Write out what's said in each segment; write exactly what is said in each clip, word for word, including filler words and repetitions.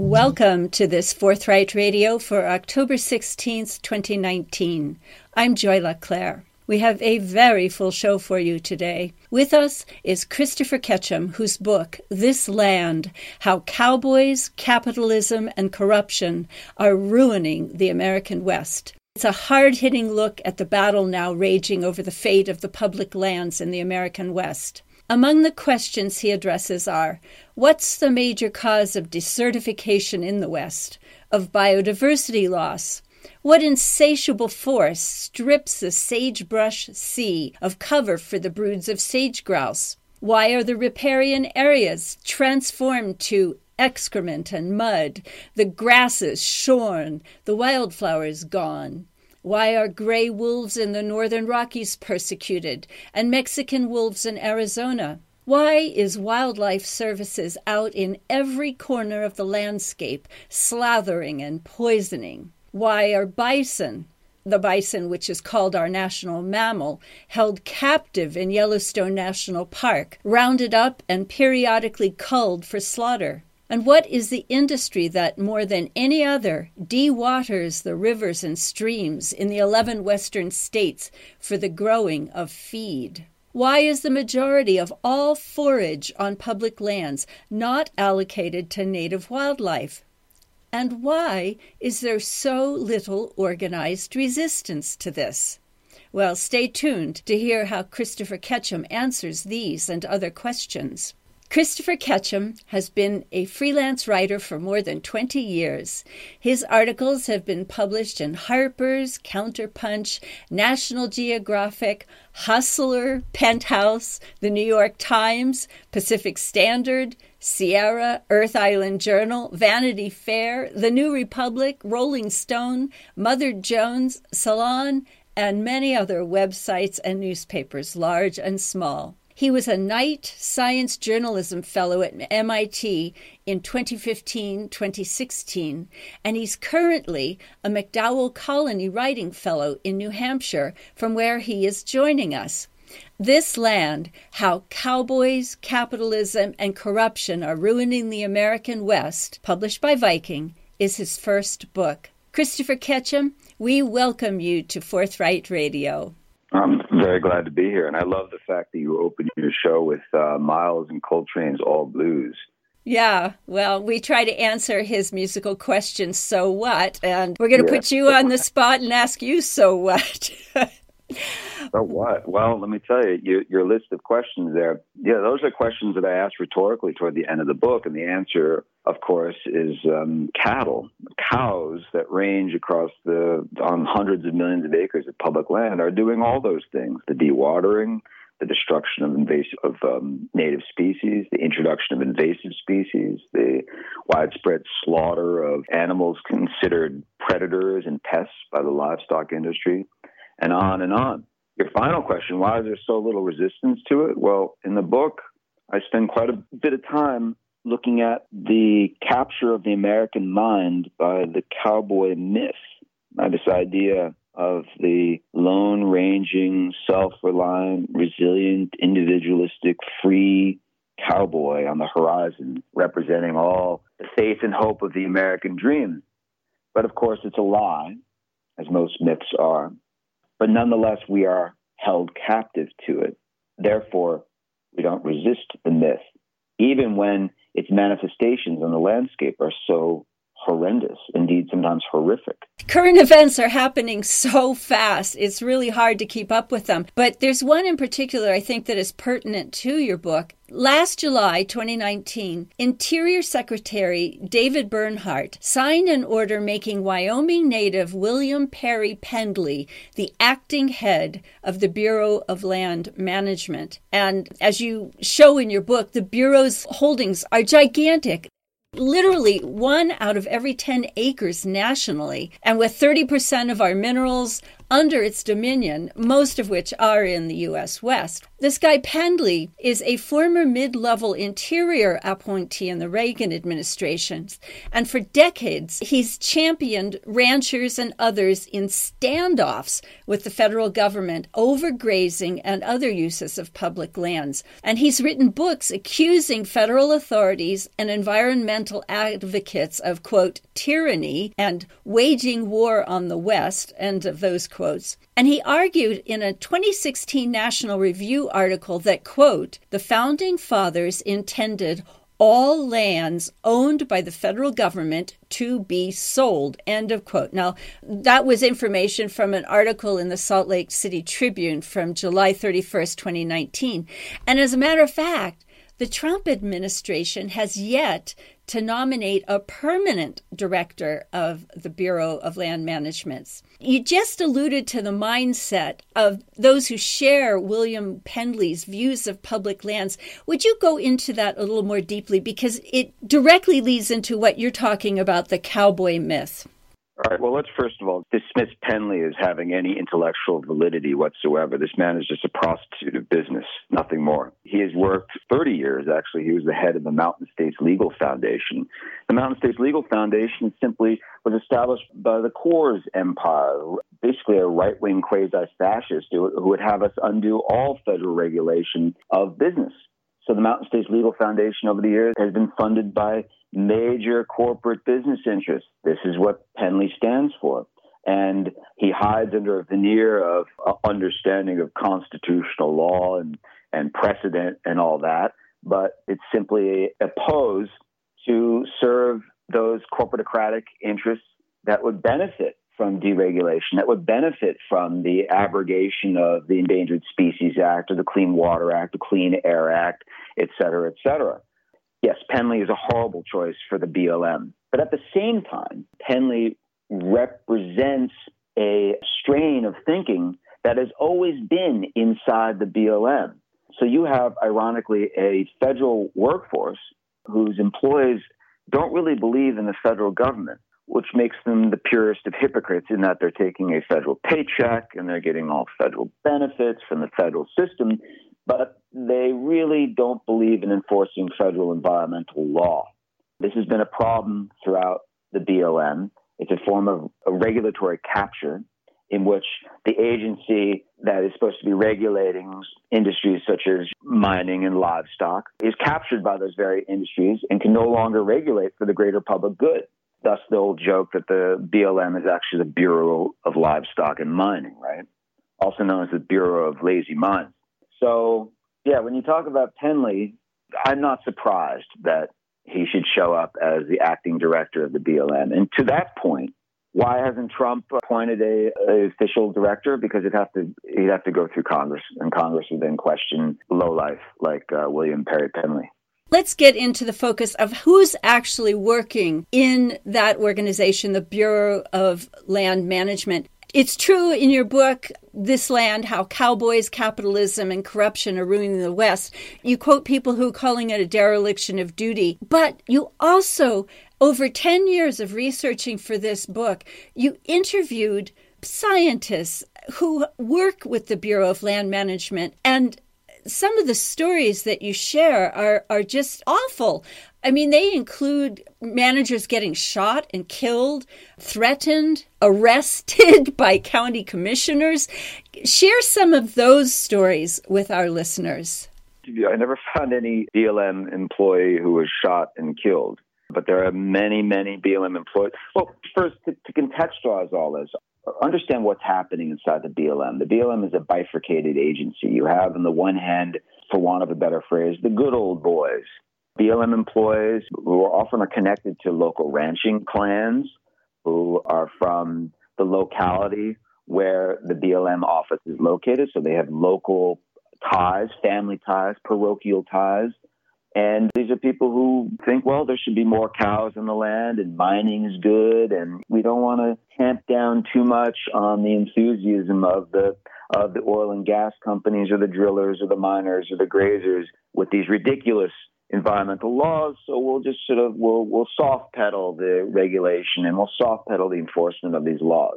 Welcome to this Forthright Radio for October sixteenth, twenty nineteen. I'm Joy LaClaire. We have a very full show for you today. With us is Christopher Ketchum, whose book, This Land, How Cowboys, Capitalism, and Corruption Are Ruining the American West. It's a hard-hitting look at the battle now raging over the fate of the public lands in the American West. Among the questions he addresses are, what's the major cause of desertification in the West, of biodiversity loss? What insatiable force strips the sagebrush sea of cover for the broods of sage grouse? Why are the riparian areas transformed to excrement and mud, the grasses shorn, the wildflowers gone? Why are gray wolves in the northern Rockies persecuted and Mexican wolves in Arizona? Why is Wildlife Services out in every corner of the landscape, slathering and poisoning? Why are bison, the bison which is called our national mammal, held captive in Yellowstone National Park, rounded up and periodically culled for slaughter? And what is the industry that, more than any other, dewaters the rivers and streams in the eleven western states for the growing of feed? Why is the majority of all forage on public lands not allocated to native wildlife? And why is there so little organized resistance to this? Well, stay tuned to hear how Christopher Ketchum answers these and other questions. Christopher Ketchum has been a freelance writer for more than twenty years. His articles have been published in Harper's, Counterpunch, National Geographic, Hustler, Penthouse, The New York Times, Pacific Standard, Sierra, Earth Island Journal, Vanity Fair, The New Republic, Rolling Stone, Mother Jones, Salon, and many other websites and newspapers, large and small. He was a Knight Science Journalism Fellow at M I T in twenty fifteen to twenty sixteen, and he's currently a MacDowell Colony Writing Fellow in New Hampshire, from where he is joining us. This Land, How Cowboys, Capitalism, and Corruption Are Ruining the American West, published by Viking, is his first book. Christopher Ketchum, we welcome you to Forthright Radio. I'm very glad to be here, and I love the fact that you open your show with uh, Miles and Coltrane's All Blues. Yeah, well, we try to answer his musical questions, so what? And we're going to yeah. put you on the spot and ask you, so what? So what? Well, let me tell you, your, your list of questions there, yeah, those are questions that I asked rhetorically toward the end of the book, and the answer, of course, is um, cattle. Cows that range across the, on hundreds of millions of acres of public land are doing all those things, the dewatering, the destruction of invasive of um, native species, the introduction of invasive species, the widespread slaughter of animals considered predators and pests by the livestock industry, and on and on. Your final question, why is there so little resistance to it? Well, in the book, I spend quite a bit of time looking at the capture of the American mind by the cowboy myth, by this idea of the lone-ranging, self-reliant, resilient, individualistic, free cowboy on the horizon, representing all the faith and hope of the American dream. But of course, it's a lie, as most myths are. But nonetheless, we are held captive to it. Therefore, we don't resist the myth, even when its manifestations on the landscape are so horrendous, indeed sometimes horrific. Current events are happening so fast, it's really hard to keep up with them. But there's one in particular I think that is pertinent to your book. Last July twenty nineteen, Interior Secretary David Bernhardt signed an order making Wyoming native William Perry Pendley the acting head of the Bureau of Land Management. And as you show in your book, the Bureau's holdings are gigantic. Literally one out of every ten acres nationally. And with thirty percent of our minerals under its dominion, most of which are in the U S West. This guy Pendley is a former mid-level interior appointee in the Reagan administrations, and for decades he's championed ranchers and others in standoffs with the federal government over grazing and other uses of public lands. And he's written books accusing federal authorities and environmental advocates of, quote, tyranny and waging war on the West, end of those quotes. And he argued in a twenty sixteen National Review article that, quote, the Founding Fathers intended all lands owned by the federal government to be sold, end of quote. Now, that was information from an article in the Salt Lake City Tribune from July thirty-first, twenty nineteen. And as a matter of fact, the Trump administration has yet to nominate a permanent director of the Bureau of Land Management. You just alluded to the mindset of those who share William Pendley's views of public lands. Would you go into that a little more deeply? Because it directly leads into what you're talking about, the cowboy myth. All right. Well, let's first of all dismiss Pendley as having any intellectual validity whatsoever. This man is just a prostitute of business, nothing more. He has worked thirty years, actually. He was the head of the Mountain States Legal Foundation. The Mountain States Legal Foundation simply was established by the Coors Empire, basically a right-wing quasi-fascist who would have us undo all federal regulation of business. So the Mountain States Legal Foundation over the years has been funded by major corporate business interests. This is what Pendley stands for. And he hides under a veneer of uh, understanding of constitutional law and, and precedent and all that. But it's simply a pose to serve those corporatocratic interests that would benefit from deregulation, that would benefit from the abrogation of the Endangered Species Act or the Clean Water Act, the Clean Air Act, et cetera, et cetera. Yes, Pendley is a horrible choice for the B L M. But at the same time, Pendley represents a strain of thinking that has always been inside the B L M. So you have, ironically, a federal workforce whose employees don't really believe in the federal government, which makes them the purest of hypocrites in that they're taking a federal paycheck and they're getting all federal benefits from the federal system, but they really don't believe in enforcing federal environmental law. This has been a problem throughout the B L M. It's a form of a regulatory capture in which the agency that is supposed to be regulating industries such as mining and livestock is captured by those very industries and can no longer regulate for the greater public good. Thus the old joke that the B L M is actually the Bureau of Livestock and Mining, right? Also known as the Bureau of Lazy Minds. So, yeah, when you talk about Pendley, I'm not surprised that he should show up as the acting director of the B L M. And to that point, why hasn't Trump appointed a, a official director? Because it'd have to he'd have to go through Congress, and Congress would then question lowlife like uh, William Perry Pendley. Let's get into the focus of who's actually working in that organization, the Bureau of Land Management. It's true in your book, This Land, How Cowboys, Capitalism, and Corruption Are Ruining the West. You quote people who are calling it a dereliction of duty. But you also, over ten years of researching for this book, you interviewed scientists who work with the Bureau of Land Management, and some of the stories that you share are, are just awful. I mean, they include managers getting shot and killed, threatened, arrested by county commissioners. Share some of those stories with our listeners. I never found any B L M employee who was shot and killed, but there are many, many B L M employees. Well, first, to, to contextualize all this, understand what's happening inside the B L M. The B L M is a bifurcated agency. You have, on the one hand, for want of a better phrase, the good old boys. B L M employees who are often are connected to local ranching clans, who are from the locality where the B L M office is located. So they have local ties, family ties, parochial ties. And these are people who think, well, there should be more cows in the land and mining is good. And we don't want to tamp down too much on the enthusiasm of the of the oil and gas companies or the drillers or the miners or the grazers with these ridiculous environmental laws. So we'll just sort of, we'll, we'll soft pedal the regulation and we'll soft pedal the enforcement of these laws.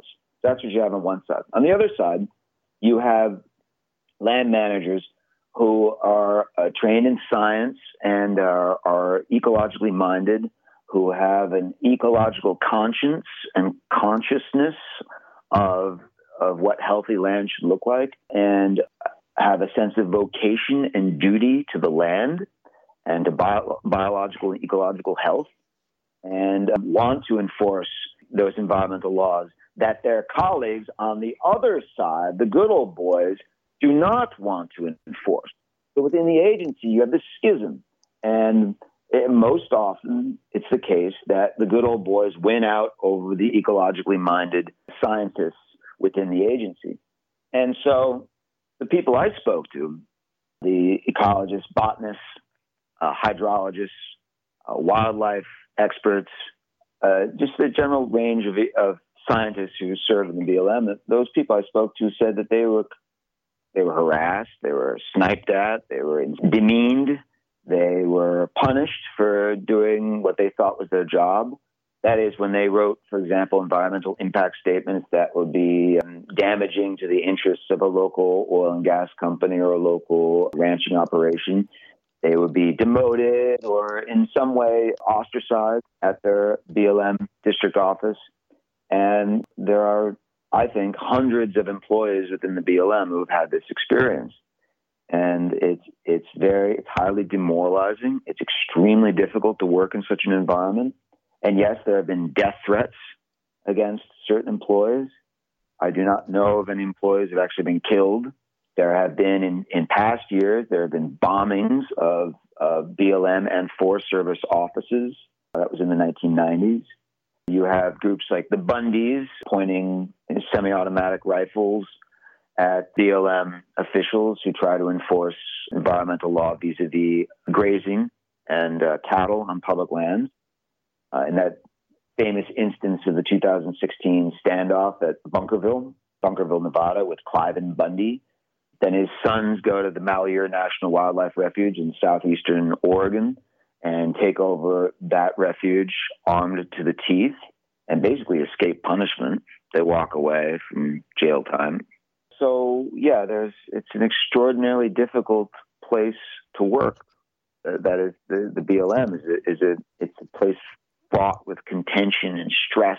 That's what you have on one side. On the other side, you have land managers who are uh, trained in science and are, are ecologically minded, who have an ecological conscience and consciousness of of what healthy land should look like, and have a sense of vocation and duty to the land and to bio- biological and ecological health, and uh, want to enforce those environmental laws that their colleagues on the other side, the good old boys, do not want to enforce. So within the agency, you have this schism. And it, most often, it's the case that the good old boys win out over the ecologically minded scientists within the agency. And so the people I spoke to, the ecologists, botanists, uh, hydrologists, uh, wildlife experts, uh, just the general range of, of scientists who serve in the B L M, those people I spoke to said that they were they were harassed, they were sniped at, they were demeaned, they were punished for doing what they thought was their job. That is, when they wrote, for example, environmental impact statements that would be um, damaging to the interests of a local oil and gas company or a local ranching operation, they would be demoted or in some way ostracized at their B L M district office. And there are, I think, hundreds of employees within the B L M who have had this experience. And it's it's very, it's highly demoralizing. It's extremely difficult to work in such an environment. And yes, there have been death threats against certain employees. I do not know of any employees who have actually been killed. There have been, in, in past years, there have been bombings of, of B L M and Forest Service offices. That was in the nineteen nineties. You have groups like the Bundys pointing semi-automatic rifles at B L M officials who try to enforce environmental law vis-a-vis grazing and uh, cattle on public lands. Uh, in that famous instance of the two thousand sixteen standoff at Bunkerville, Bunkerville, Nevada, with Cliven Bundy. Then his sons go to the Malheur National Wildlife Refuge in southeastern Oregon and take over that refuge armed to the teeth and basically escape punishment. They walk away from jail time. So, yeah, there's it's an extraordinarily difficult place to work. Uh, that is the, the B L M. Is a, is a it's a place fraught with contention and stress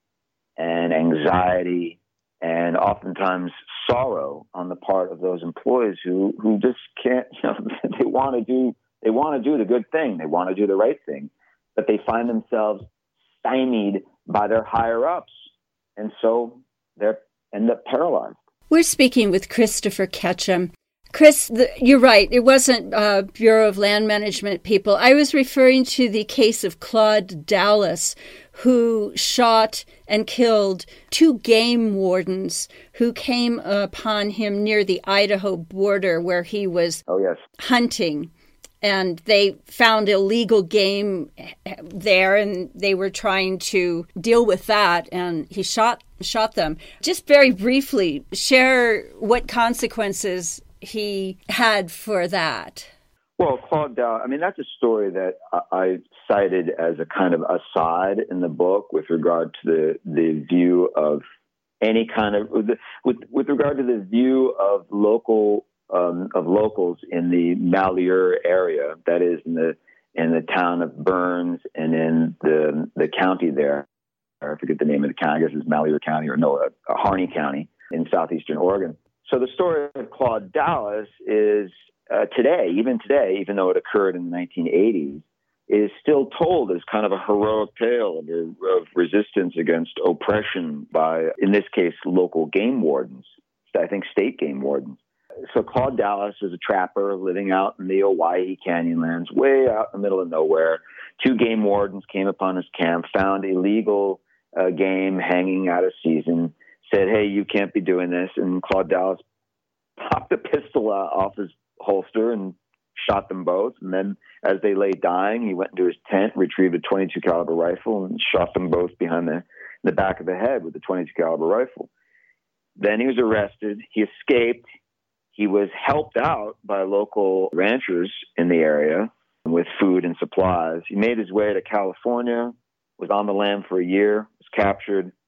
and anxiety and oftentimes sorrow on the part of those employees who, who just can't, you know, they want to do, they want to do the good thing. They want to do the right thing, but they find themselves stymied by their higher ups. And so they end up paralyzed. We're speaking with Christopher Ketchum. Chris, the, you're right. It wasn't uh, Bureau of Land Management people. I was referring to the case of Claude Dallas, who shot and killed two game wardens who came upon him near the Idaho border where he was oh, yes. hunting. And they found illegal game there, and they were trying to deal with that, and he shot shot them. Just very briefly, share what consequences he had for that. Well, Claude Dallas, I mean, that's a story that I cited as a kind of aside in the book with regard to the, the view of any kind of, with, with regard to the view of local Um, of locals in the Malheur area, that is in the in the town of Burns and in the the county there. I forget the name of the county. I guess it's Malheur County or no, uh, Harney County in southeastern Oregon. So the story of Claude Dallas is uh, today, even today, even though it occurred in the nineteen eighties, is still told as kind of a heroic tale of, of resistance against oppression by, in this case, local game wardens. I think state game wardens. So Claude Dallas was a trapper living out in the Owyhee Canyonlands, way out in the middle of nowhere. Two game wardens came upon his camp, found illegal uh, game hanging out of season, said, hey, you can't be doing this. And Claude Dallas popped a pistol uh, off his holster and shot them both. And then as they lay dying, he went into his tent, retrieved a twenty-two caliber rifle and shot them both behind the, the back of the head with the twenty-two caliber rifle. Then he was arrested. He escaped. He was helped out by local ranchers in the area with food and supplies. He made his way to California, was on the lam for a year, was captured,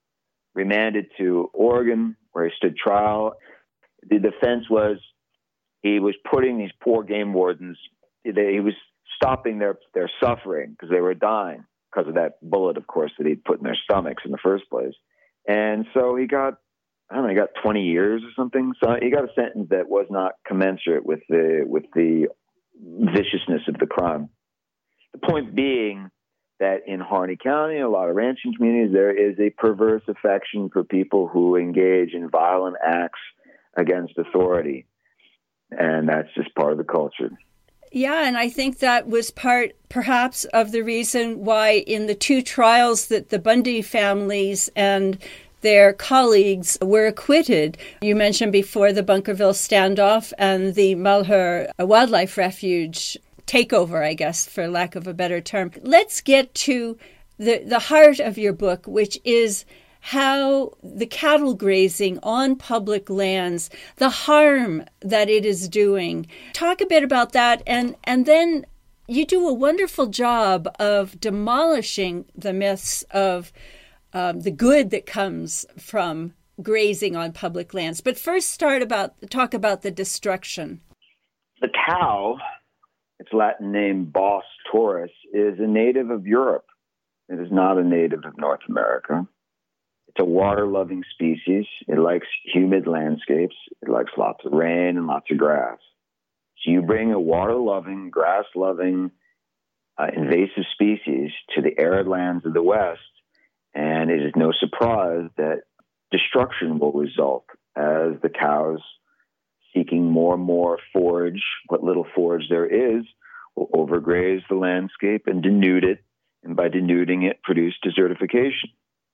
remanded to Oregon, where he stood trial. The defense was he was putting these poor game wardens, they, he was stopping their, their suffering because they were dying because of that bullet, of course, that he'd put in their stomachs in the first place. And so he got, I don't know, he got twenty years or something. So he got a sentence that was not commensurate with the with the viciousness of the crime. The point being that in Harney County, a lot of ranching communities, there is a perverse affection for people who engage in violent acts against authority. And that's just part of the culture. Yeah, and I think that was part, perhaps, of the reason why in the two trials that the Bundy families and their colleagues were acquitted. You mentioned before the Bunkerville standoff and the Malheur Wildlife Refuge takeover, I guess, for lack of a better term. Let's get to the, the heart of your book, which is how the cattle grazing on public lands, the harm that it is doing. Talk a bit about that, and, and then you do a wonderful job of demolishing the myths of um, the good that comes from grazing on public lands. But first start about talk about the destruction. The cow, its Latin name Bos taurus, is a native of Europe. It is not a native of North America. It's a water-loving species. It likes humid landscapes. It likes lots of rain and lots of grass. So you bring a water-loving, grass-loving, uh, invasive species to the arid lands of the West, and it is no surprise that destruction will result as the cows, seeking more and more forage, what little forage there is, will overgraze the landscape and denude it, and by denuding it, produce desertification.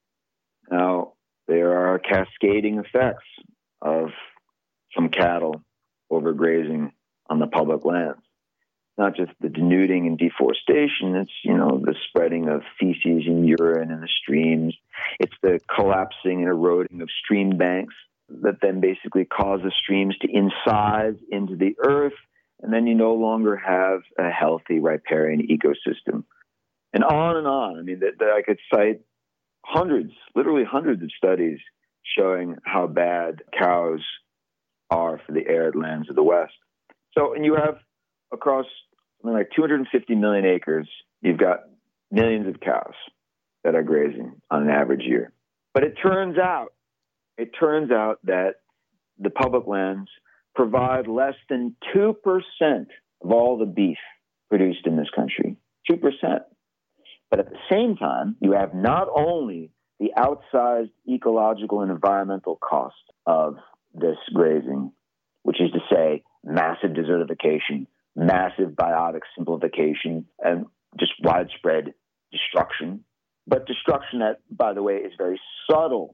Now, there are cascading effects of some cattle overgrazing on the public lands. Not just the denuding and deforestation, it's, you know, the spreading of feces and urine in the streams. It's the collapsing and eroding of stream banks that then basically causes streams to incise into the earth, and then you no longer have a healthy riparian ecosystem. And on and on. I mean, that, that I could cite hundreds, literally hundreds of studies showing how bad cows are for the arid lands of the West. So, and you have across something like two hundred fifty million acres, you've got millions of cows that are grazing on an average year. But it turns out, it turns out that the public lands provide less than two percent of all the beef produced in this country. two percent. But at the same time, you have not only the outsized ecological and environmental cost of this grazing, which is to say massive desertification, massive biotic simplification, and just widespread destruction. But destruction that, by the way, is very subtle.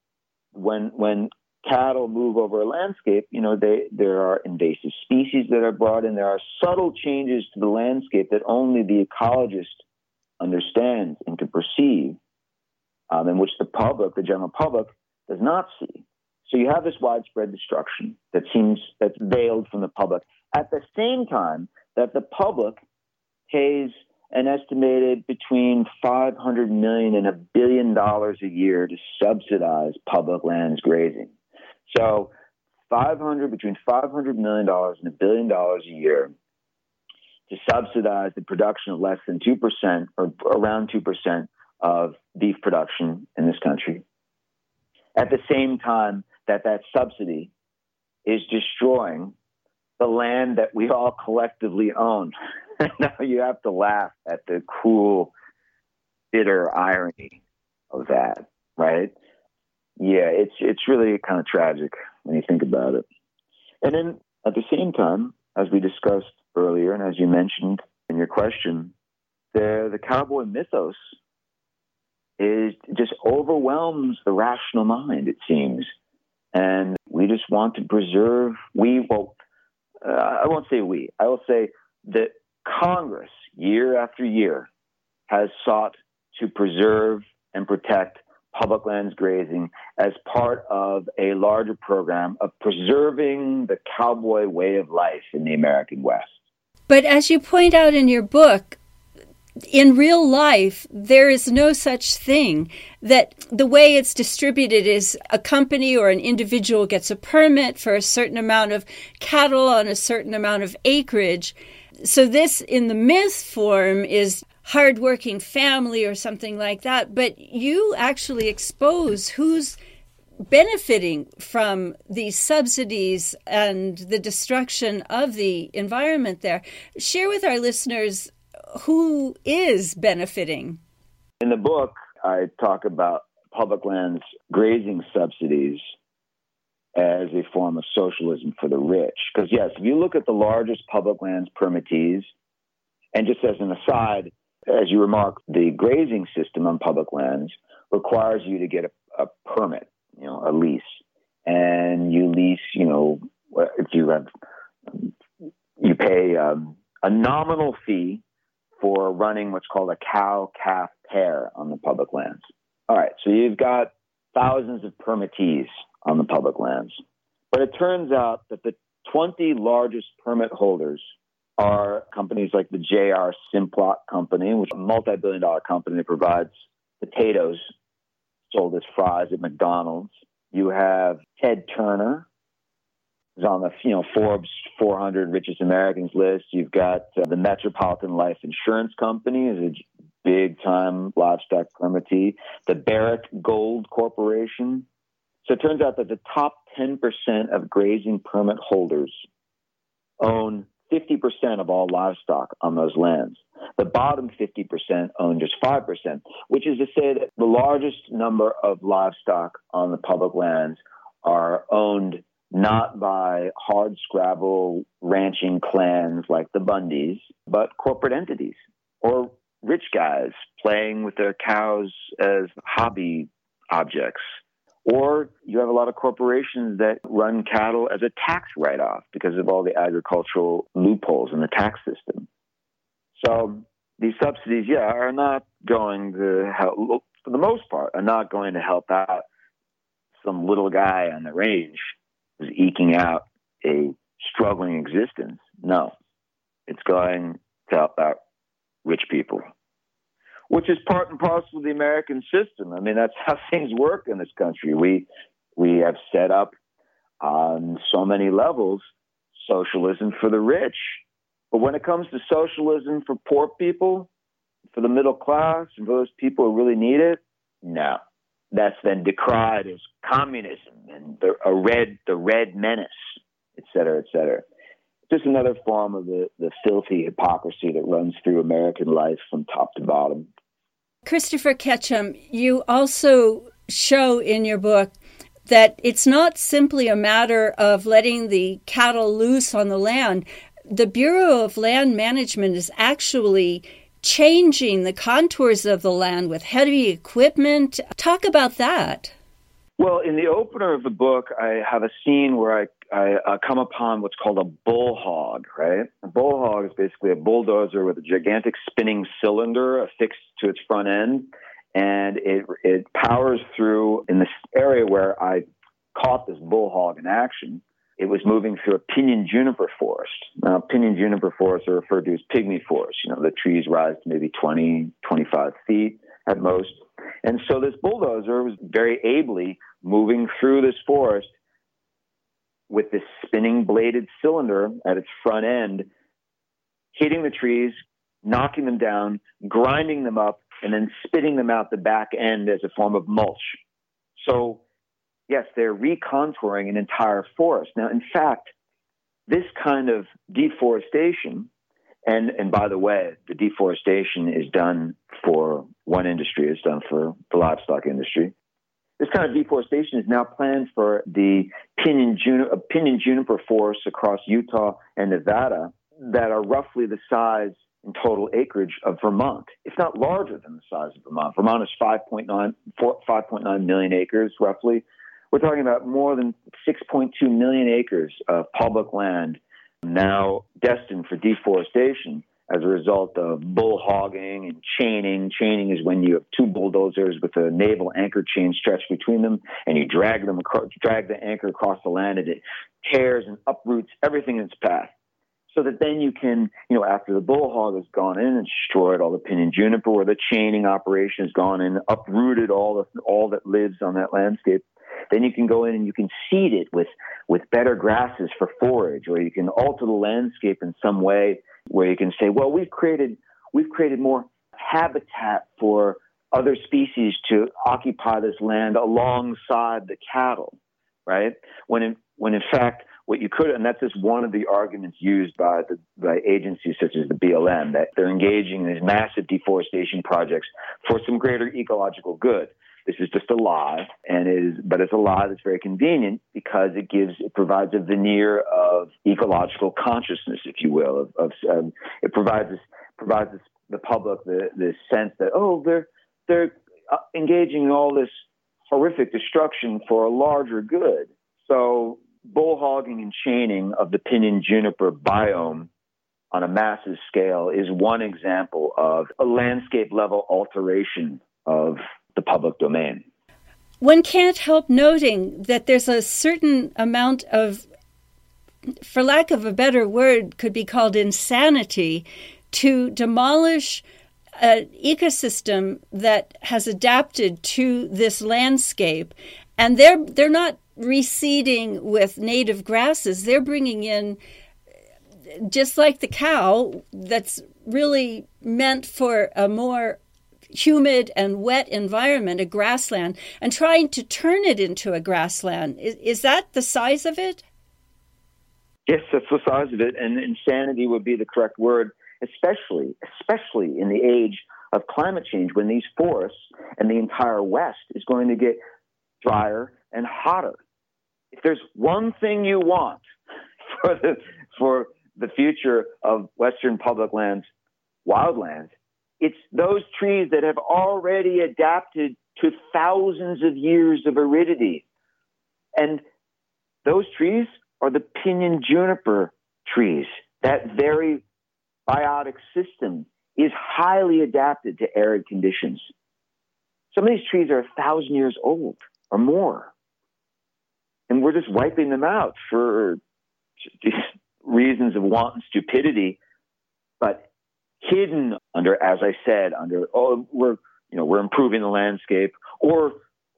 When when cattle move over a landscape, you know, they, there are invasive species that are brought in. There are subtle changes to the landscape that only the ecologist understands and can perceive, um, in which the public, the general public, does not see. So you have this widespread destruction that seems that's veiled from the public. At the same time that the public pays an estimated between five hundred million dollars and a billion dollars a year to subsidize public lands grazing. So five hundred between five hundred million dollars and a billion dollars a year to subsidize the production of less than two percent or around two percent of beef production in this country. At the same time that that subsidy is destroying the land that we all collectively own. Now you have to laugh at the cruel, bitter irony of that, right? Yeah, it's it's really kind of tragic when you think about it. And then at the same time, as we discussed earlier, and as you mentioned in your question, the the cowboy mythos is just overwhelms the rational mind, it seems. And we just want to preserve, we, well, uh, I won't say we, I will say that Congress, year after year, has sought to preserve and protect public lands grazing as part of a larger program of preserving the cowboy way of life in the American West. But as you point out in your book, in real life, there is no such thing. That the way it's distributed is a company or an individual gets a permit for a certain amount of cattle on a certain amount of acreage. So this, in the myth form, is hardworking family or something like that. But you actually expose who's benefiting from these subsidies and the destruction of the environment there. Share with our listeners who is benefiting. In the book, I talk about public lands grazing subsidies as a form of socialism for the rich. Because, yes, if you look at the largest public lands permittees, and just as an aside, as you remark, the grazing system on public lands requires you to get a, a permit, you know, a lease. And you lease, you know, if you have, you pay um, a nominal fee for running what's called a cow-calf pair on the public lands. All right, so you've got thousands of permittees on the public lands. But it turns out that the twenty largest permit holders are companies like the J R Simplot Company, which is a multi-billion dollar company that provides potatoes sold as fries at McDonald's. You have Ted Turner, who's on the you know Forbes four hundred richest Americans list. You've got uh, the Metropolitan Life Insurance Company, is a big-time livestock permittee. The Barrick Gold Corporation. So it turns out that the top ten percent of grazing permit holders own fifty percent of all livestock on those lands. The bottom fifty percent own just five percent, which is to say that the largest number of livestock on the public lands are owned not by hard-scrabble ranching clans like the Bundys, but corporate entities or rich guys playing with their cows as hobby objects. Or you have a lot of corporations that run cattle as a tax write-off because of all the agricultural loopholes in the tax system. So these subsidies, yeah, are not going to help, for the most part, are not going to help out some little guy on the range who's eking out a struggling existence. No, it's going to help out rich people, which is part and parcel of the American system. I mean, that's how things work in this country. We we have set up on so many levels socialism for the rich. But when it comes to socialism for poor people, for the middle class, and for those people who really need it, no. That's then decried as communism and the a red the red menace, et cetera, et cetera. Just another form of the, the filthy hypocrisy that runs through American life from top to bottom. Christopher Ketchum, you also show in your book that it's not simply a matter of letting the cattle loose on the land. The Bureau of Land Management is actually changing the contours of the land with heavy equipment. Talk about that. Well, in the opener of the book, I have a scene where I, I uh, come upon what's called a bull hog, right? A bull hog is basically a bulldozer with a gigantic spinning cylinder affixed to its front end, and it it powers through, in this area where I caught this bull hog in action, it was moving through a pinyon juniper forest. Now, pinyon juniper forests are referred to as pygmy forests. You know, the trees rise to maybe twenty, twenty-five feet at most. And so this bulldozer was very ably moving through this forest with this spinning bladed cylinder at its front end, hitting the trees, knocking them down, grinding them up, and then spitting them out the back end as a form of mulch. So, yes, they're recontouring an entire forest. Now, in fact, this kind of deforestation, and, and by the way, the deforestation is done for one industry, it's done for the livestock industry. This kind of deforestation is now planned for the pinyon, juni- pinyon juniper forests across Utah and Nevada that are roughly the size in total acreage of Vermont. It's not larger than the size of Vermont. Vermont is five point nine million acres, roughly. We're talking about more than six point two million acres of public land now destined for deforestation as a result of bull hogging and chaining. Chaining is when you have two bulldozers with a naval anchor chain stretched between them, and you drag them across, drag the anchor across the land, and it tears and uproots everything in its path. so that then you can, you know, after the bullhog has gone in and destroyed all the pinyon juniper, or the chaining operation has gone in, uprooted all the, all that lives on that landscape, then you can go in and you can seed it with, with better grasses for forage, or you can alter the landscape in some way where you can say, well, we've created, we've created more habitat for other species to occupy this land alongside the cattle, right? When in, when in fact, what you could, and that's just one of the arguments used by the by agencies such as the B L M, that they're engaging in these massive deforestation projects for some greater ecological good. This is just a lie, and it is, but it's a lie that's very convenient because it gives, it provides a veneer of ecological consciousness, if you will. Of, of um, it provides this, provides this, the public the this sense that oh, they're they're engaging in all this horrific destruction for a larger good. So bullhogging and chaining of the pinyon juniper biome on a massive scale is one example of a landscape level alteration of the public domain. One can't help noting that there's a certain amount of, for lack of a better word, could be called insanity, to demolish an ecosystem that has adapted to this landscape. And they're they're not reseeding with native grasses. They're bringing in, just like the cow, that's really meant for a more humid and wet environment, a grassland, and trying to turn it into a grassland. Is, is that the size of it? Yes, that's the size of it. And insanity would be the correct word, especially, especially in the age of climate change, when these forests and the entire West is going to get drier and hotter. If there's one thing you want for the for the future of Western public lands, wildlands, it's those trees that have already adapted to thousands of years of aridity. And those trees are the pinyon juniper trees. That very biotic system is highly adapted to arid conditions. Some of these trees are a thousand years old or more. And we're just wiping them out for these reasons of wanton stupidity, but hidden under, as I said, under, oh, we're, you know, we're improving the landscape, or,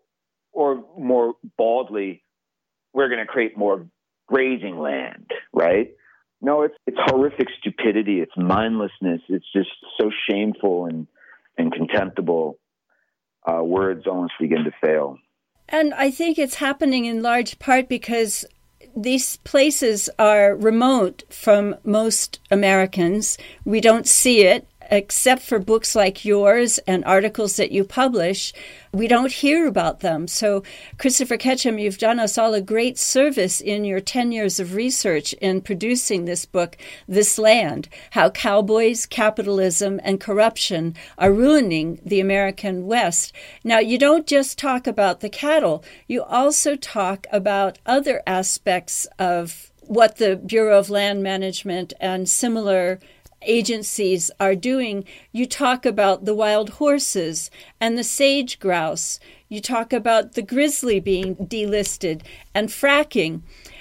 or more baldly, we're going to create more grazing land, right? No, it's, it's horrific stupidity. It's mindlessness. It's just so shameful and, and contemptible. Uh, words almost begin to fail. And I think it's happening in large part because these places are remote from most Americans. We don't see it, except for books like yours and articles that you publish. We don't hear about them. So, Christopher Ketchum, you've done us all a great service in your ten years of research in producing this book, This Land, How Cowboys, Capitalism, and Corruption Are Ruining the American West. Now, you don't just talk about the cattle. You also talk about other aspects of what the Bureau of Land Management and similar agencies are doing. You talk about the wild horses and the sage grouse. You talk about the grizzly being delisted and fracking.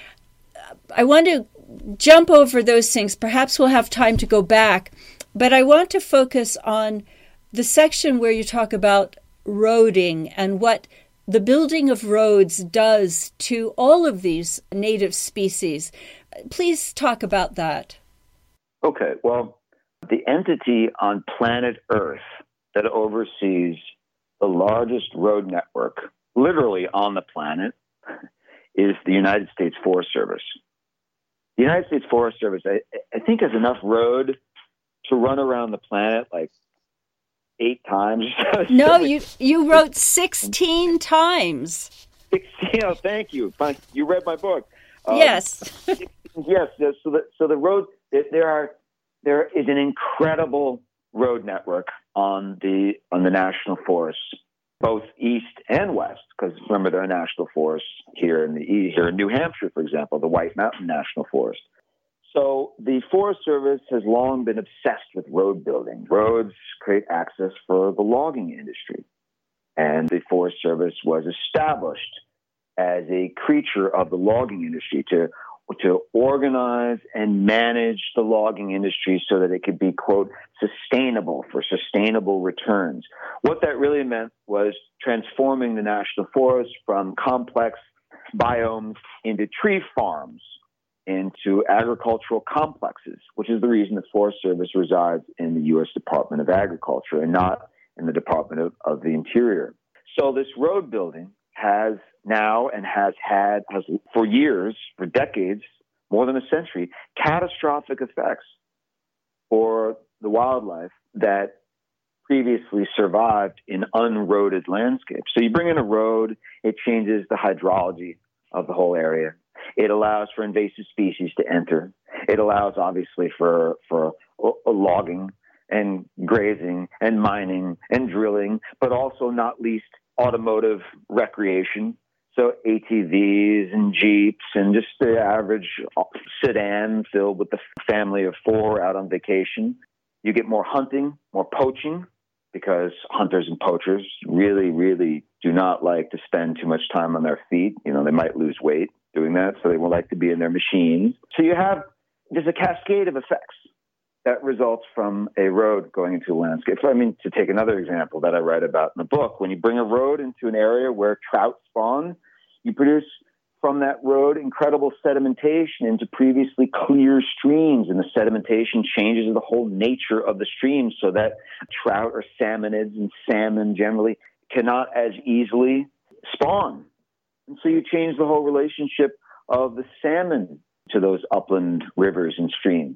I want to jump over those things. Perhaps we'll have time to go back, but I want to focus on the section where you talk about roading and what the building of roads does to all of these native species. Please talk about that. Okay, well, the entity on planet Earth that oversees the largest road network, literally on the planet, is the United States Forest Service. The United States Forest Service, I, I think, has enough road to run around the planet like eight times. No, you you wrote sixteen times. sixteen, oh, thank you. You read my book. Um, yes. yes, yes. So the, so the road, there are... There is an incredible road network on the on the national forests, both east and west. Because remember, there are national forests here in the east, here in New Hampshire, for example, the White Mountain National Forest. So the Forest Service has long been obsessed with road building. Roads create access for the logging industry, and the Forest Service was established as a creature of the logging industry to to organize and manage the logging industry so that it could be, quote, sustainable for sustainable returns. What that really meant was transforming the national forest from complex biomes into tree farms, into agricultural complexes, which is the reason the Forest Service resides in the U S Department of Agriculture and not in the Department of, of the Interior. So this road building has now and has had has for years, for decades, more than a century, catastrophic effects for the wildlife that previously survived in unroaded landscapes. So you bring in a road, it changes the hydrology of the whole area. It allows for invasive species to enter. It allows, obviously, for for a logging and grazing and mining and drilling, but also not least automotive recreation. So A T Vs and Jeeps and just the average sedan filled with the family of four out on vacation. You get more hunting, more poaching, because hunters and poachers really, really do not like to spend too much time on their feet. You know, they might lose weight doing that, so they will like to be in their machines. So you have, there's a cascade of effects that results from a road going into a landscape. So, I mean, to take another example that I write about in the book, when you bring a road into an area where trout spawn, you produce from that road incredible sedimentation into previously clear streams, and the sedimentation changes the whole nature of the stream so that trout or salmonids and salmon generally cannot as easily spawn. And so you change the whole relationship of the salmon to those upland rivers and streams.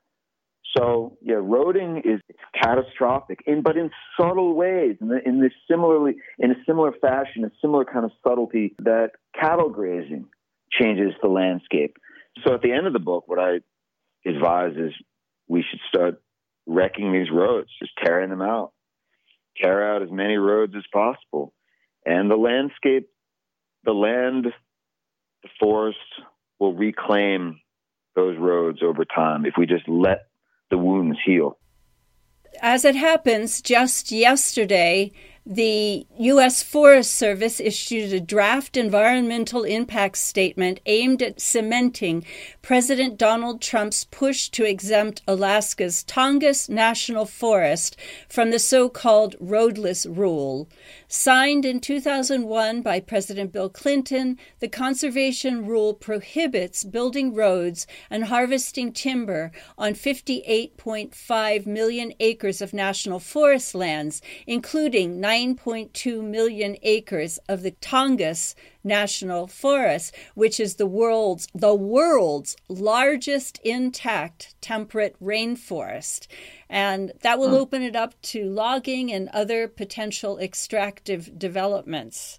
So, yeah, roading is catastrophic, in, but in subtle ways, in, the, in this similarly, in a similar fashion, a similar kind of subtlety that cattle grazing changes the landscape. So at the end of the book, what I advise is we should start wrecking these roads, just tearing them out, tear out as many roads as possible. And the landscape, the land, the forest will reclaim those roads over time if we just let the wounds heal. As it happens, just yesterday, the U S Forest Service issued a draft environmental impact statement aimed at cementing President Donald Trump's push to exempt Alaska's Tongass National Forest from the so-called roadless rule. Signed in two thousand one by President Bill Clinton, the conservation rule prohibits building roads and harvesting timber on fifty-eight point five million acres of national forest lands, including nine point two million acres of the Tongass National Forest, which is the world's the world's largest intact temperate rainforest. And that will hmm. open it up to logging and other potential extractive developments.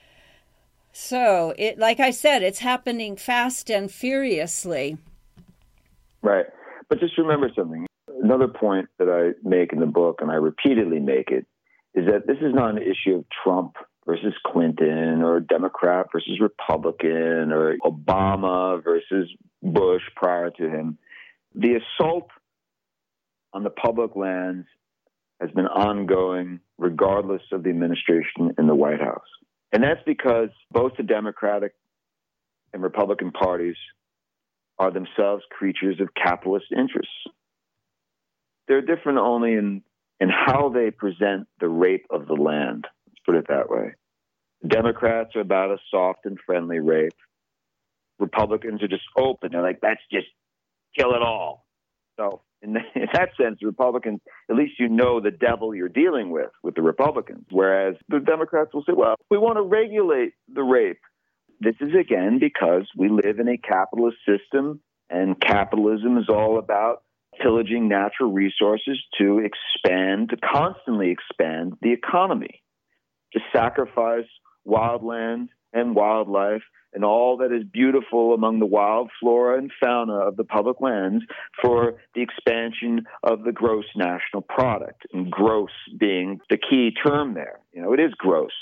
So, it like I said, it's happening fast and furiously. Right. But just remember something. Another point that I make in the book, and I repeatedly make it, is that this is not an issue of Trump versus Clinton or Democrat versus Republican or Obama versus Bush prior to him. The assault on the public lands has been ongoing regardless of the administration in the White House. And that's because both the Democratic and Republican parties are themselves creatures of capitalist interests. They're different only in and how they present the rape of the land. Let's put it that way. Democrats are about a soft and friendly rape. Republicans are just open. They're like, let's just kill it all. So in, in that sense, Republicans, at least you know the devil you're dealing with, with the Republicans. Whereas the Democrats will say, well, we want to regulate the rape. This is, again, because we live in a capitalist system, and capitalism is all about pillaging natural resources to expand, to constantly expand the economy, to sacrifice wildland and wildlife and all that is beautiful among the wild flora and fauna of the public lands for the expansion of the gross national product, and gross being the key term there. You know, it is gross.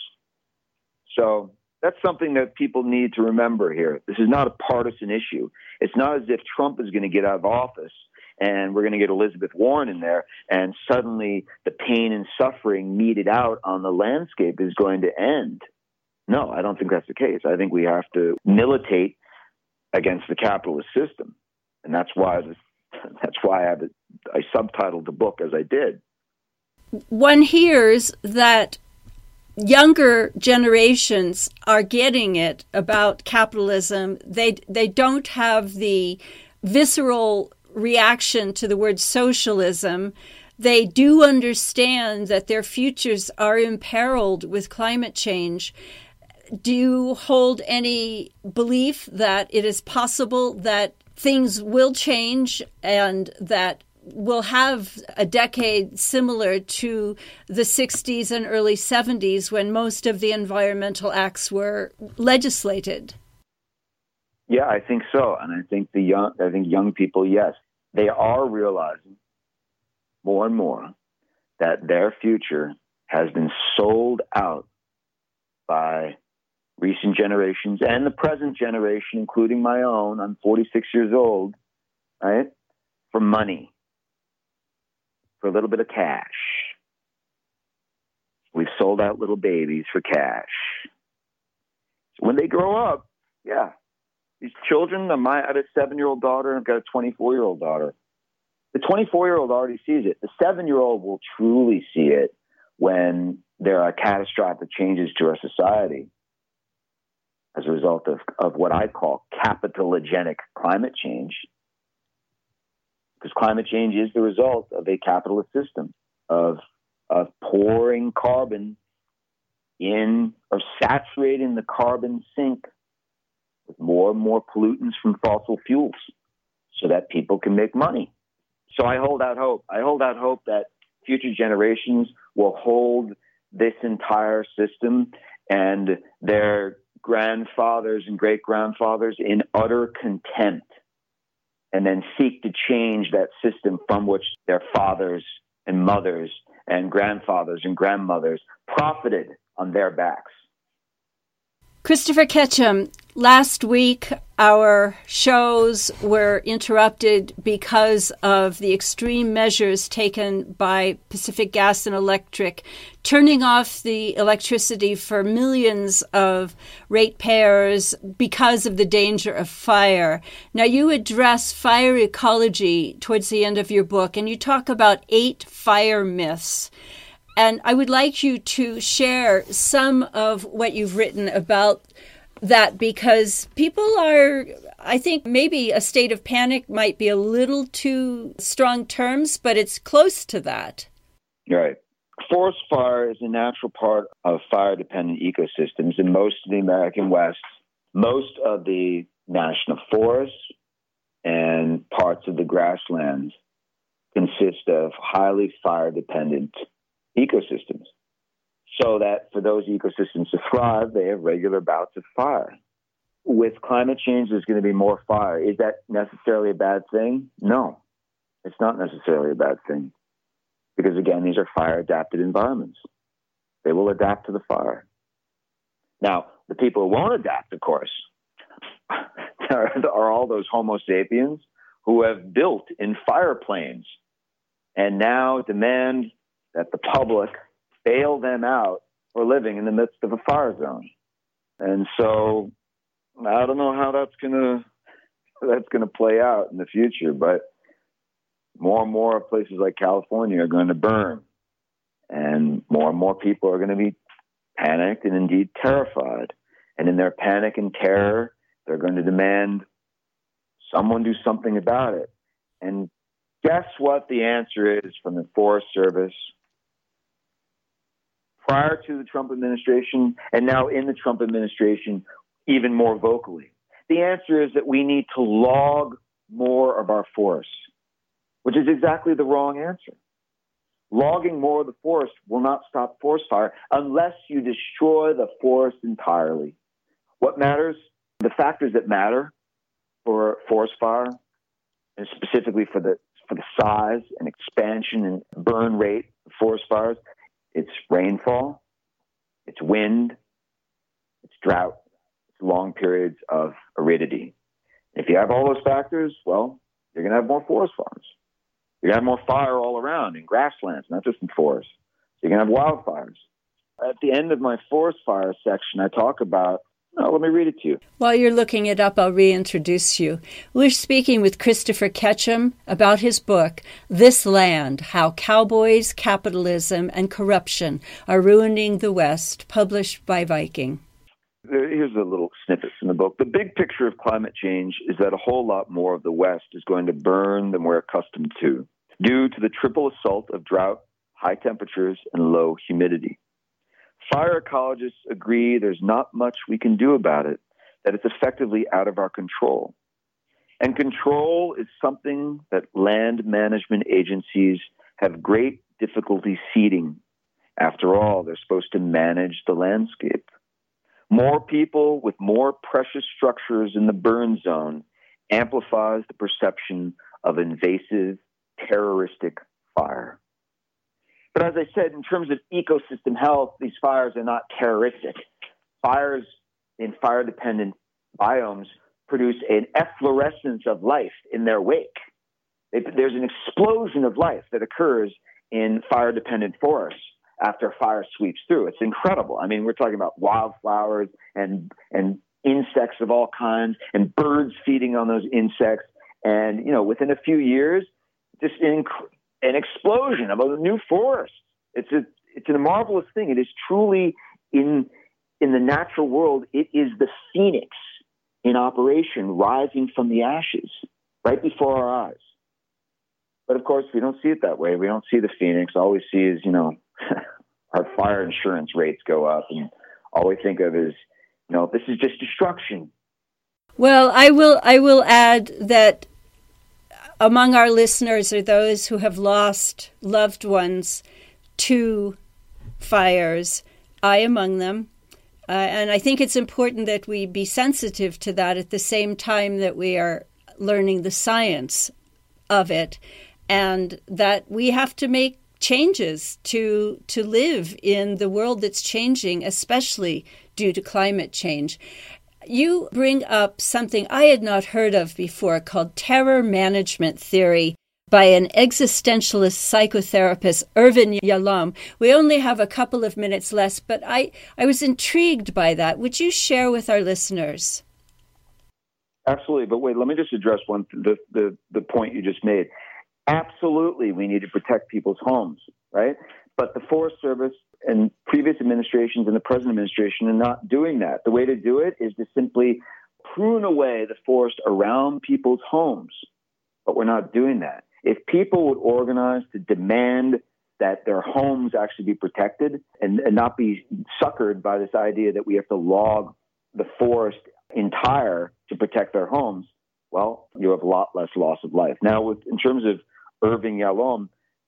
So that's something that people need to remember here. This is not a partisan issue. It's not as if Trump is going to get out of office and we're going to get Elizabeth Warren in there, and suddenly the pain and suffering meted out on the landscape is going to end. No, I don't think that's the case. I think we have to militate against the capitalist system. And that's why this, that's why I, I subtitled the book as I did. One hears that younger generations are getting it about capitalism. They they don't have the visceral reaction to the word socialism. They do understand that their futures are imperiled with climate change. Do you hold any belief that it is possible that things will change and that we'll have a decade similar to the sixties and early seventies when most of the environmental acts were legislated? Yeah, I think so. And I think the young, I think young people, yes, they are realizing more and more that their future has been sold out by recent generations and the present generation, including my own. I'm forty-six years old, right? For money, for a little bit of cash. We've sold out little babies for cash. So when they grow up, yeah, these children, my, I have a seven-year-old daughter, and I've got a twenty-four-year-old daughter. The twenty-four-year-old already sees it. The seven-year-old will truly see it when there are catastrophic changes to our society as a result of, of what I call capitalogenic climate change. Because climate change is the result of a capitalist system of, of pouring carbon in or saturating the carbon sink with more and more pollutants from fossil fuels so that people can make money. So I hold out hope. I hold out hope that future generations will hold this entire system and their grandfathers and great-grandfathers in utter contempt, and then seek to change that system from which their fathers and mothers and grandfathers and grandmothers profited on their backs. Christopher Ketchum, last week our shows were interrupted because of the extreme measures taken by Pacific Gas and Electric, turning off the electricity for millions of ratepayers because of the danger of fire. Now, you address fire ecology towards the end of your book, and you talk about eight fire myths. And I would like you to share some of what you've written about that, because people are, I think maybe a state of panic might be a little too strong terms, but it's close to that. Right. Forest fire is a natural part of fire-dependent ecosystems in most of the American West. Most of the national forests and parts of the grasslands consist of highly fire-dependent ecosystems, so that for those ecosystems to thrive, they have regular bouts of fire. With climate change, there's going to be more fire. Is that necessarily a bad thing? No, it's not necessarily a bad thing. Because again, these are fire-adapted environments. They will adapt to the fire. Now, the people who won't adapt, of course, are, are all those Homo sapiens who have built in fire planes and now demand that the public bail them out for living in the midst of a fire zone. And so I don't know how that's gonna that's gonna play out in the future, but more and more places like California are going to burn, and more and more people are going to be panicked and indeed terrified. And in their panic and terror, they're going to demand someone do something about it. And guess what the answer is from the Forest Service? Prior to the Trump administration, and now in the Trump administration, even more vocally. The answer is that we need to log more of our forests, which is exactly the wrong answer. Logging more of the forest will not stop forest fire unless you destroy the forest entirely. What matters, the factors that matter for forest fire, and specifically for the for the size and expansion and burn rate of forest fires, it's rainfall, it's wind, it's drought, it's long periods of aridity. If you have all those factors, well, you're going to have more forest fires. You're going to have more fire all around in grasslands, not just in forests. So you're going to have wildfires. At the end of my forest fire section, I talk about Oh, let me read it to you. While you're looking it up, I'll reintroduce you. We're speaking with Christopher Ketchum about his book, This Land, How Cowboys, Capitalism, and Corruption Are Ruining the West, published by Viking. Here's a little snippet from the book. The big picture of climate change is that a whole lot more of the West is going to burn than we're accustomed to, due to the triple assault of drought, high temperatures, and low humidity. Fire ecologists agree there's not much we can do about it, that it's effectively out of our control. And control is something that land management agencies have great difficulty ceding. After all, they're supposed to manage the landscape. More people with more precious structures in the burn zone amplifies the perception of invasive, terroristic fire. But as I said, in terms of ecosystem health, these fires are not terroristic. Fires in fire-dependent biomes produce an efflorescence of life in their wake. There's an explosion of life that occurs in fire-dependent forests after fire sweeps through. It's incredible. I mean, we're talking about wildflowers and and insects of all kinds and birds feeding on those insects. And, you know, within a few years, just an, an explosion of a new forest. It's a it's a marvelous thing. It is truly in in the natural world, it is the phoenix in operation rising from the ashes right before our eyes. But of course, we don't see it that way. We don't see the phoenix. All we see is, you know, our fire insurance rates go up, and all we think of is, you know, this is just destruction. Well, I will I will add that among our listeners are those who have lost loved ones to fires, I among them. Uh, and I think it's important that we be sensitive to that at the same time that we are learning the science of it, and that we have to make changes to to live in the world that's changing, especially due to climate change. You bring up something I had not heard of before called terror management theory by an existentialist psychotherapist, Irvin Yalom. We only have a couple of minutes left, but I, I was intrigued by that. Would you share with our listeners? Absolutely. But wait, let me just address one the, the, the point you just made. Absolutely, we need to protect people's homes, right? But the Forest Service and previous administrations and the present administration are not doing that. The way to do it is to simply prune away the forest around people's homes. But we're not doing that. If people would organize to demand that their homes actually be protected and, and not be suckered by this idea that we have to log the forest entire to protect their homes, well, you have a lot less loss of life. Now, with, in terms of Irving Yalom,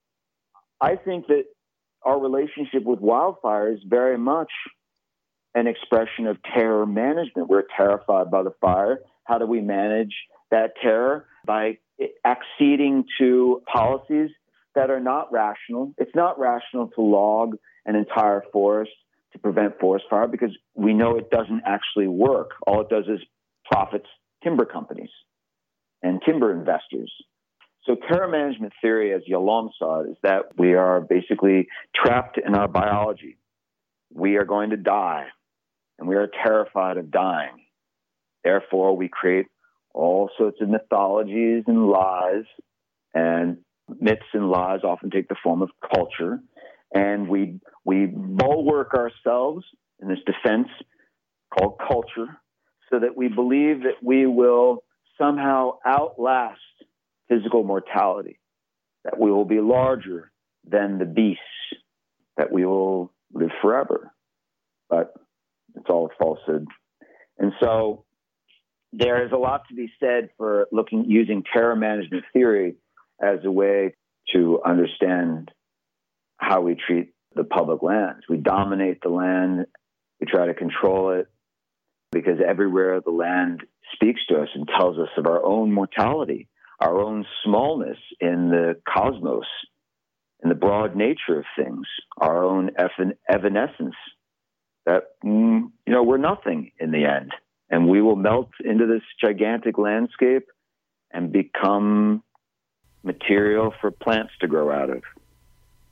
I think that our relationship with wildfire is very much an expression of terror management. We're terrified by the fire. How do we manage that terror? By acceding to policies that are not rational. It's not rational to log an entire forest to prevent forest fire because we know it doesn't actually work. All it does is profits timber companies and timber investors. So terror management theory, as Yalom saw it, is that we are basically trapped in our biology. We are going to die, and we are terrified of dying. Therefore, we create all sorts of mythologies and lies, and myths and lies often take the form of culture. And we we bulwark ourselves in this defense called culture so that we believe that we will somehow outlast physical mortality, that we will be larger than the beasts, that we will live forever. But it's all a falsehood. And so there is a lot to be said for looking using terror management theory as a way to understand how we treat the public lands. We dominate the land. We try to control it because everywhere the land speaks to us and tells us of our own mortality, our own smallness in the cosmos, in the broad nature of things, our own evanescence, that, mm, you know, we're nothing in the end. And we will melt into this gigantic landscape and become material for plants to grow out of.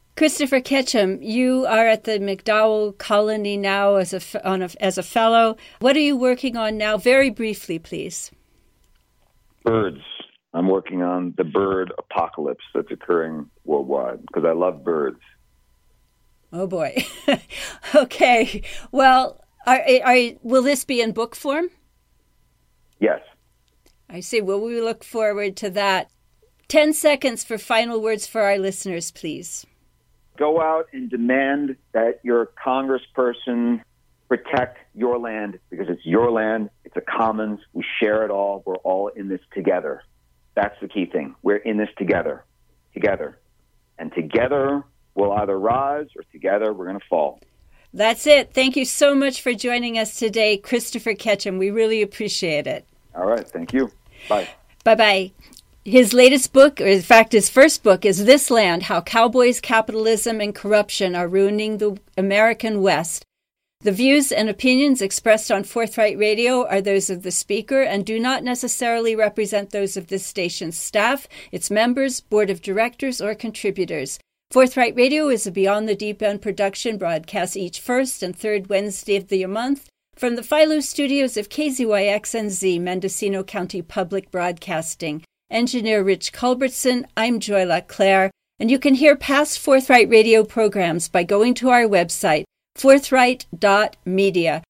Christopher Ketchum, you are at the MacDowell Colony now as a, on a, as a fellow. What are you working on now? Very briefly, please. Birds. I'm working on the bird apocalypse that's occurring worldwide because I love birds. Oh, boy. Okay. Well, are, are, will this be in book form? Yes. I see. Well, we look forward to that. Ten seconds for final words for our listeners, please. Go out and demand that your congressperson protect your land because it's your land. It's a commons. We share it all. We're all in this together. That's the key thing. We're in this together, together. And together we'll either rise or together we're going to fall. That's it. Thank you so much for joining us today, Christopher Ketchum. We really appreciate it. All right. Thank you. Bye. Bye-bye. His latest book, or in fact his first book, is This Land, How Cowboys, Capitalism, and Corruption Are Ruining the American West. The views and opinions expressed on Forthright Radio are those of the speaker and do not necessarily represent those of this station's staff, its members, board of directors, or contributors. Forthright Radio is a Beyond the Deep End production broadcast each first and third Wednesday of the month from the Philo studios of K Z Y X N Z, Mendocino County Public Broadcasting. Engineer Rich Culbertson, I'm Joy LaClaire, and you can hear past Forthright Radio programs by going to our website, forthright dot media.